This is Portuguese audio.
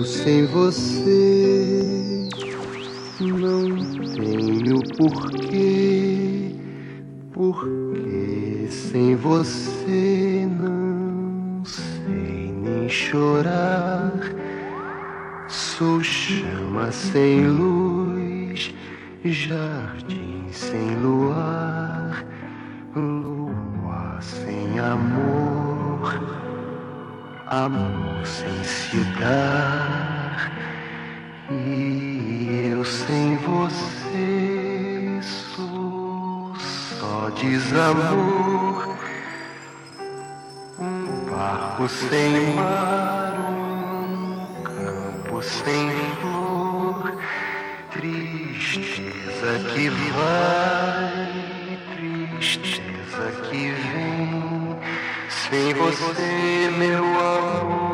sem você não tenho porquê, porque sem você não sei nem chorar. Sou chama sem luz, jardim sem luar, lua sem amor, amor sem se dar. E eu sem você sou só desamor, um barco sem mar, um campo sem flor, tristeza que vai, tristeza que vem, sem você, meu amor.